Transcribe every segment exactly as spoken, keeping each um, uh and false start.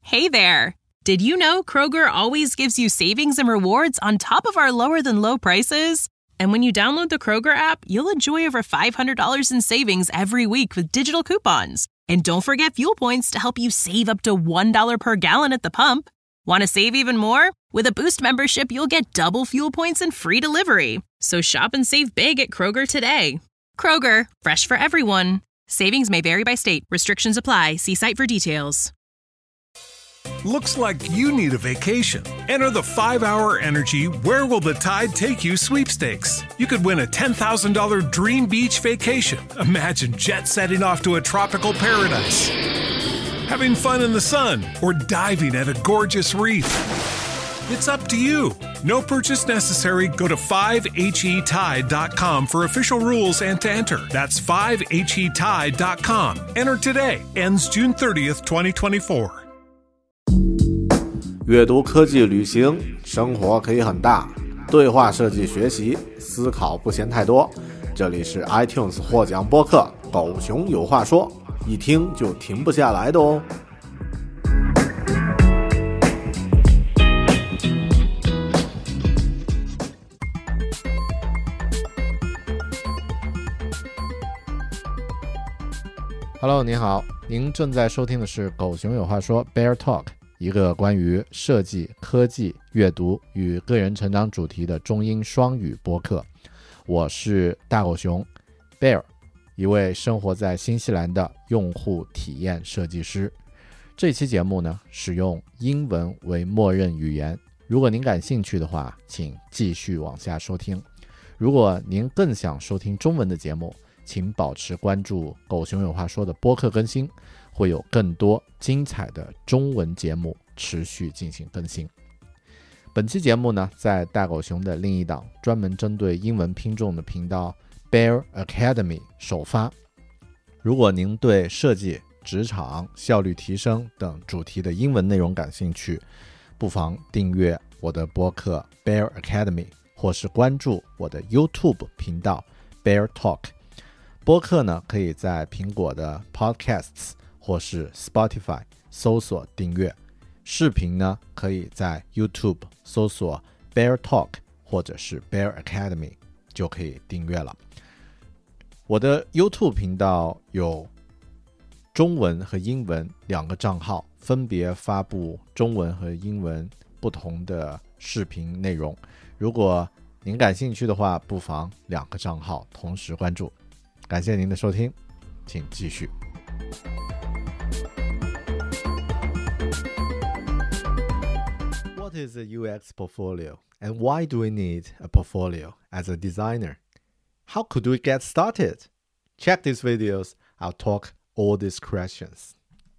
Hey there! Did you know Kroger always gives you savings and rewards on top of our lower-than-low prices? And when you download the Kroger app, you'll enjoy over five hundred dollars in savings every week with digital coupons. And don't forget fuel points to help you save up to one dollar per gallon at the pump. Want to save even more? With a Boost membership, you'll get double fuel points and free delivery. So shop and save big at Kroger today. Kroger, fresh for everyone. Savings may vary by state. Restrictions apply. See site for details. Looks like you need a vacation. Enter the five hour Energy Where Will the Tide Take You sweepstakes. You could win a ten thousand dollars dream beach vacation. Imagine jet setting off to a tropical paradise, having fun in the sun, or diving at a gorgeous reef. It's up to you. No purchase necessary. Go to five H E tide dot com for official rules and to enter. That's five H E tide dot com. Enter today. Ends June thirtieth, twenty twenty-four. 阅读、科技、旅行，生活可以很大。对话设计学习，思考不嫌太多。这里是 iTunes 获奖播客《狗熊有话说》，一听就停不下来的哦。Hello， 您好，您正在收听的是《狗熊有话说》Bear Talk。一个关于设计、科技、阅读与个人成长主题的中英双语播客。我是大狗熊 Bear， 一位生活在新西兰的用户体验设计师。这期节目呢，使用英文为默认语言。如果您感兴趣的话，请继续往下收听。如果您更想收听中文的节目，请保持关注狗熊有话说的播客更新，会有更多精彩的中文节目持续进行更新。本期节目呢，在大狗熊的另一档专门针对英文拼众的频道 Bear Academy 首发。如果您对设计、职场、效率提升等主题的英文内容感兴趣，不妨订阅我的播客 Bear Academy， 或是关注我的 YouTube 频道 Bear Talk。播客呢，可以在苹果的 Podcasts 或是 Spotify 搜索订阅。视频呢，可以在 YouTube 搜索 Bear Talk 或者是 Bear Academy 就可以订阅了。我的 YouTube 频道有中文和英文两个账号，分别发布中文和英文不同的视频内容。如果您感兴趣的话，不妨两个账号同时关注。感谢您的收听，请继续。What is a U X portfolio, and why do we need a portfolio as a designer? How could we get started? Check these videos. I'll talk all these questions.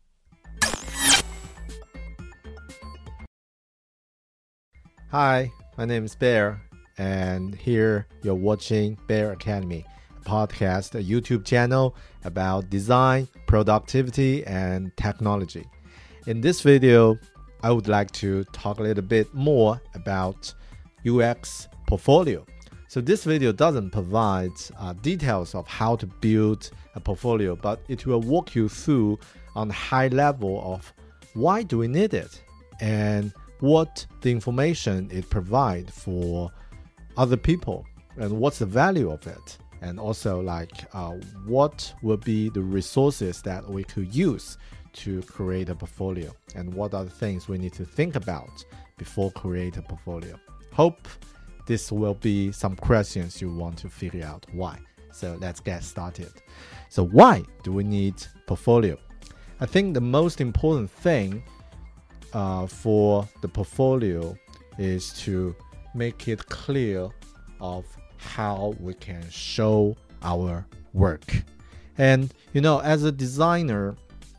Hi, my name is Bear, and here you're watching Bear Academy.podcast, a YouTube channel about design, productivity, and technology. In this video, I would like to talk a little bit more about U X portfolio. So this video doesn't provide uh, details of how to build a portfolio, but it will walk you through on the high level of why do we need it and what the information it provides for other people and what's the value of it.And also like uh, what will be the resources that we could use to create a portfolio and what are the things we need to think about before create a portfolio. Hope this will be some questions you want to figure out why. So let's get started. So why do we need portfolio? I think the most important thing uh, for the portfolio is to make it clear of how we can show our work. And you know, as a designer,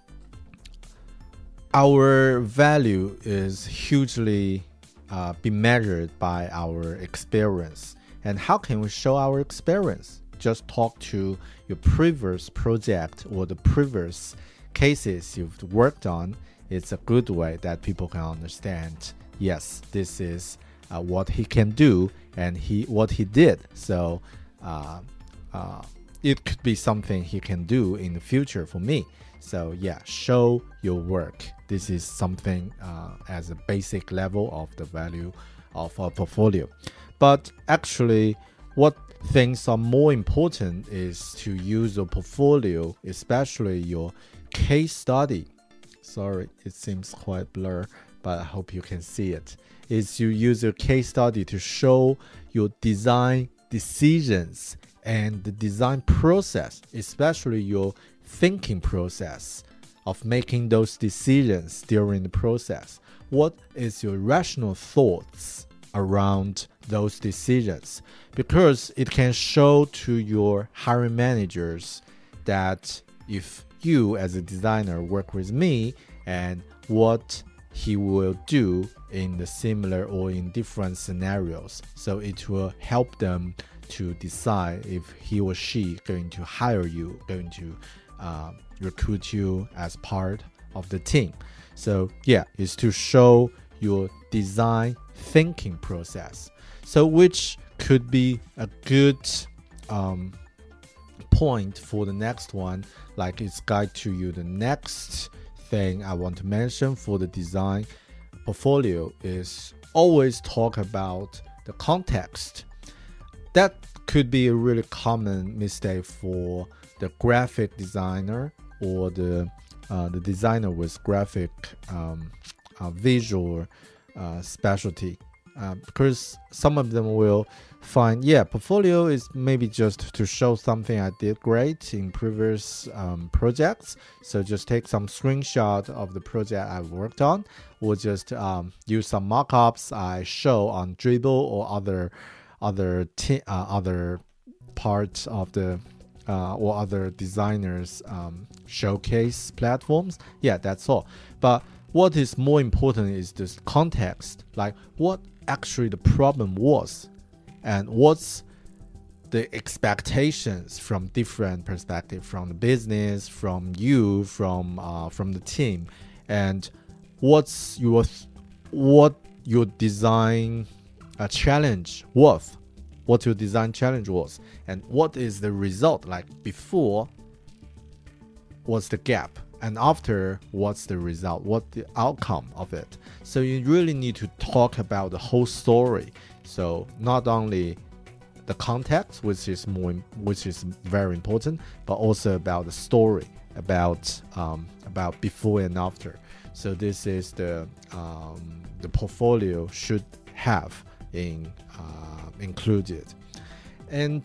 our value is hugely uh, be measured by our experience. And how can we show our experience? Just talk to your previous project or the previous cases you've worked on. It's a good way that people can understand, yes, this is uh, what he can do and he what he did. So uh, uh, it could be something he can do in the future for me. So yeah, show your work. This is something uh, as a basic level of the value of a portfolio. But actually, what things are more important is to use your portfolio, especially your case study. Sorry, it seems quite blur, but I hope you can see it. Is you use your case study to show your design decisions and the design process, especially your thinking process of making those decisions during the process. What is your rational thoughts around those decisions? Because it can show to your hiring managers that if you as a designer work with me, and what he will do in the similar or in different scenarios. So it will help them to decide if he or she going to hire you, going to uh, recruit you as part of the team. So yeah, it's to show your design thinking process. So which could be a good um, point for the next one, like it's guide to you. The next thing I want to mention for the design portfolio is always talk about the context. That could be a really common mistake for the graphic designer or the uh, the designer with graphic um, uh, visual uh, specialty. Uh, because some of them will find, yeah, portfolio is maybe just to show something I did great in previous um, projects. So just take some screenshot of the project I worked on, or just um, use some mockups I show on Dribbble or other other t- uh, other parts of the uh, or other designers um, showcase platforms. Yeah, that's all. But what is more important is this context, like what actually the problem was and what's the expectations from different perspectives, from the business, from you, from uh, from the team, and what's your what your design uh, challenge was, what your design challenge was, and what is the result, like before what's the gap, and after, what's the result, what the outcome of it. So you really need to talk about the whole story. So not only the context, which is more, which is very important, but also about the story, about um, about before and after. So this is the um, the portfolio should have in uh, included. And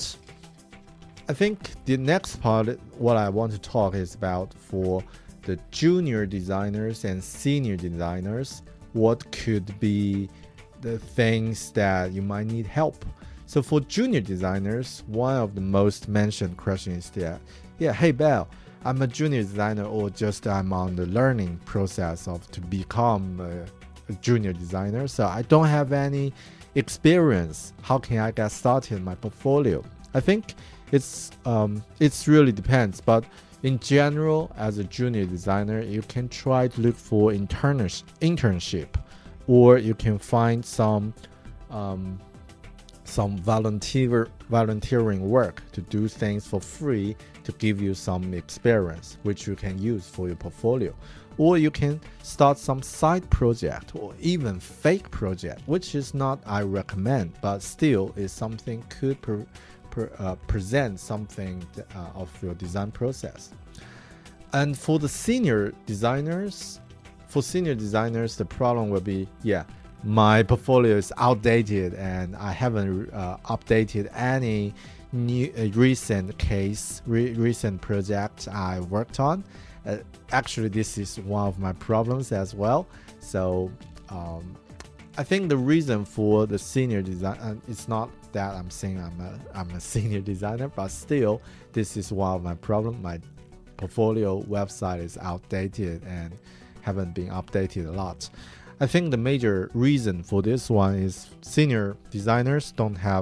I think the next part, what I want to talk is about for the junior designers and senior designers, what could be the things that you might need help. So for junior designers, one of the most mentioned questions is that, yeah, hey Belle, I'm a junior designer, or just I'm on the learning process of to become a, a junior designer, so I don't have any experience. How can I get started in my portfolio? I think it's um, it's really depends, but in general, as a junior designer, you can try to look for interns internship, or you can find some um, some volunteer volunteering work to do things for free to give you some experience, which you can use for your portfolio. Or you can start some side project or even fake project, which is not I recommend, but still is something could per, per, uh, present something uh, of your design process. And for the senior designers, for senior designers, the problem will be, yeah, my portfolio is outdated and I haven't uh, updated any new uh, recent case, re- recent project I worked on. Uh, actually, this is one of my problems as well. So um, I think the reason for the senior design, uh, it's not that I'm saying I'm a, I'm a senior designer, but still, this is one of my problems. My portfolio website is outdated and haven't been updated a lot. I think the major reason for this one is senior designers don't have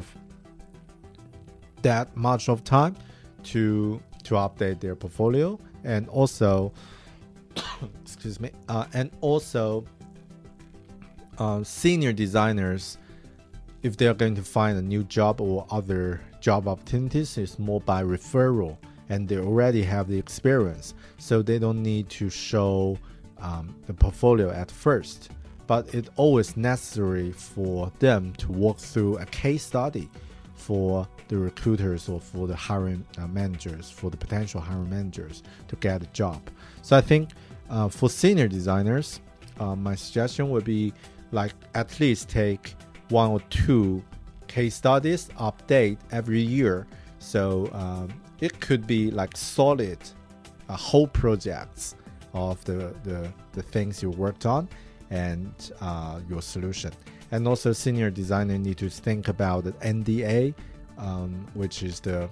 that much of time to to update their portfolio, and also excuse me uh, and also uh, senior designers, if they're going to find a new job or other job opportunities, is more by referral and they already have the experience, so they don't need to show um, the portfolio at first. But it's always necessary for them to walk through a case study for the recruiters or for the hiring uh, managers, for the potential hiring managers to get a job. So I think uh, for senior designers, uh, my suggestion would be like at least take one or two case studies, update every year. So um, it could be like solid uh, whole projects of the, the, the things you worked on and uh, your solution. And also senior designer need to think about the N D A, um, which is the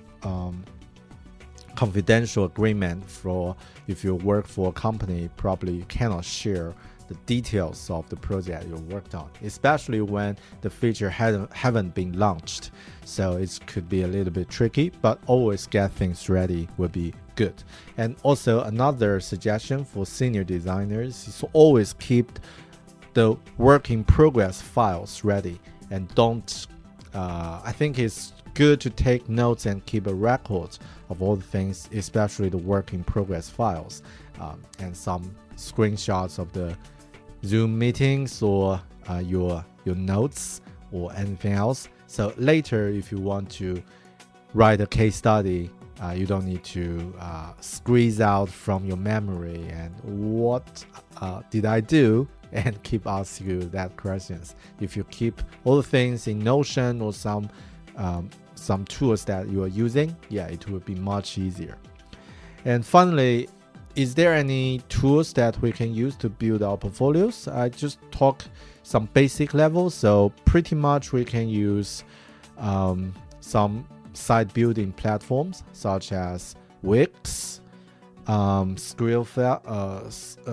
um, confidential agreement for if you work for a company, probably you cannot share the details of the project you worked on, especially when the feature hasn't haven't been launched. So it could be a little bit tricky, but always get things ready would be good. And also another suggestion for senior designers is to always keep the work in progress files ready, and don't uh, I think it's good to take notes and keep a record of all the things, especially the work in progress files, um, and some screenshots of the Zoom meetings or uh, your your notes or anything else. So later, if you want to write a case study, uh, you don't need to uh, squeeze out from your memory and what uh, did I do, and keep asking you that questions. If you keep all the things in Notion or some um, some tools that you are using, yeah, it will be much easier. And finally, is there any tools that we can use to build our portfolios? I just talk some basic levels. So pretty much we can use um, some site building platforms such as Wix, um, Skrill, uh, uh,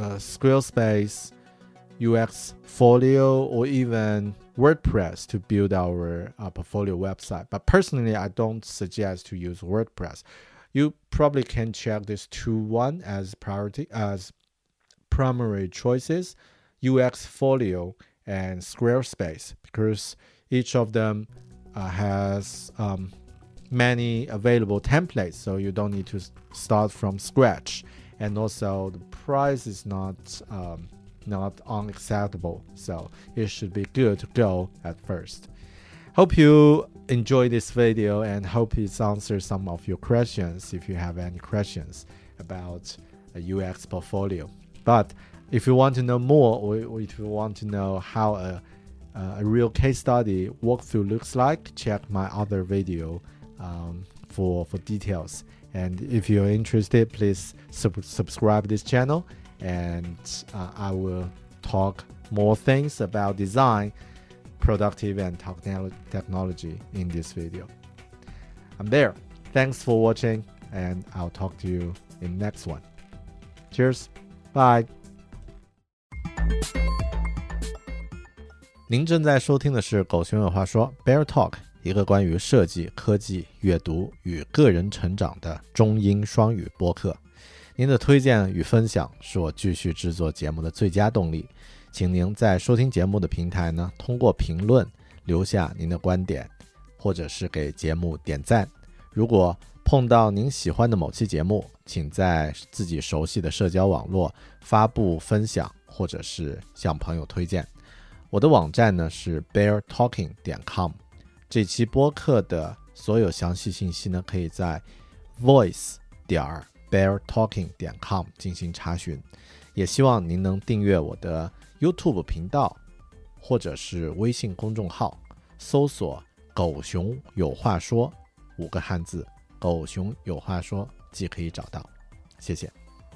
Squarespace, U X Folio, or even WordPress to build our uh, portfolio website. But personally, I don't suggest to use WordPress. You probably can check this two one as priority as primary choices, U X Folio and Squarespace, because each of them uh, has um, many available templates, so you don't need to start from scratch. And also the price is not um, not unacceptable, so it should be good to go at first. Hope you enjoy this video and hope it answers some of your questions if you have any questions about a U X portfolio. But if you want to know more, or if you want to know how a, a real case study walkthrough looks like, check my other video um, for, for details. And if you're interested, please sub subscribe this channel, and uh, I will talk more things about design, productive and technology in this video. I'm there. Thanks for watching, and I'll talk to you in the next one. Cheers. Bye. 您正在收听的是狗熊有话说 Bear Talk， 一个关于设计、科技、阅读与个人成长的中英双语播客。您的推荐与分享是我继续制作节目的最佳动力，请您在收听节目的平台呢，通过评论留下您的观点，或者是给节目点赞。如果碰到您喜欢的某期节目，请在自己熟悉的社交网络发布分享，或者是向朋友推荐。我的网站呢是 bear talking 点 com， 这期播客的所有详细信息呢，可以在 voice 点 bear talking 点 com 进行查询。也希望您能订阅我的 YouTube 频道，或者是微信公众号，搜索狗熊有话说五个汉字，狗熊有话说即可以找到。谢谢。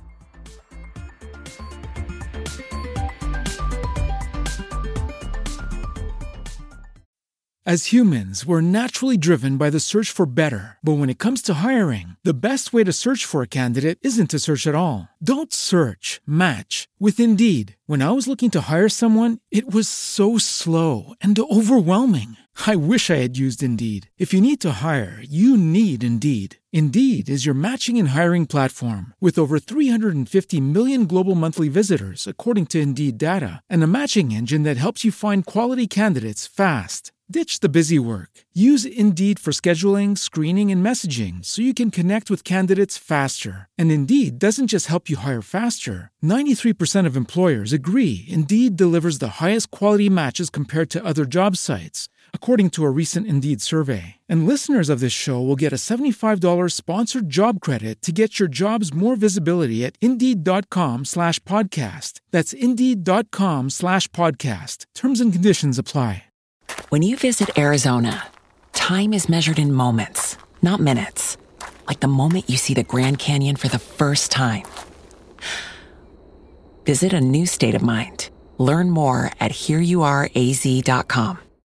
As humans, we're naturally driven by the search for better. But when it comes to hiring, the best way to search for a candidate isn't to search at all. Don't search, match with Indeed. When I was looking to hire someone, it was so slow and overwhelming. I wish I had used Indeed. If you need to hire, you need Indeed. Indeed is your matching and hiring platform with over three hundred fifty million global monthly visitors, according to Indeed data, and a matching engine that helps you find quality candidates fast. Ditch the busy work. Use Indeed for scheduling, screening, and messaging so you can connect with candidates faster. And Indeed doesn't just help you hire faster. ninety-three percent of employers agree Indeed delivers the highest quality matches compared to other job sites, according to a recent Indeed survey. And listeners of this show will get a seventy-five dollars sponsored job credit to get your jobs more visibility at Indeed.com slash podcast. That's Indeed.com slash podcast. Terms and conditions apply. When you visit Arizona, time is measured in moments, not minutes. Like the moment you see the Grand Canyon for the first time. Visit a new state of mind. Learn more at here you are a z dot com.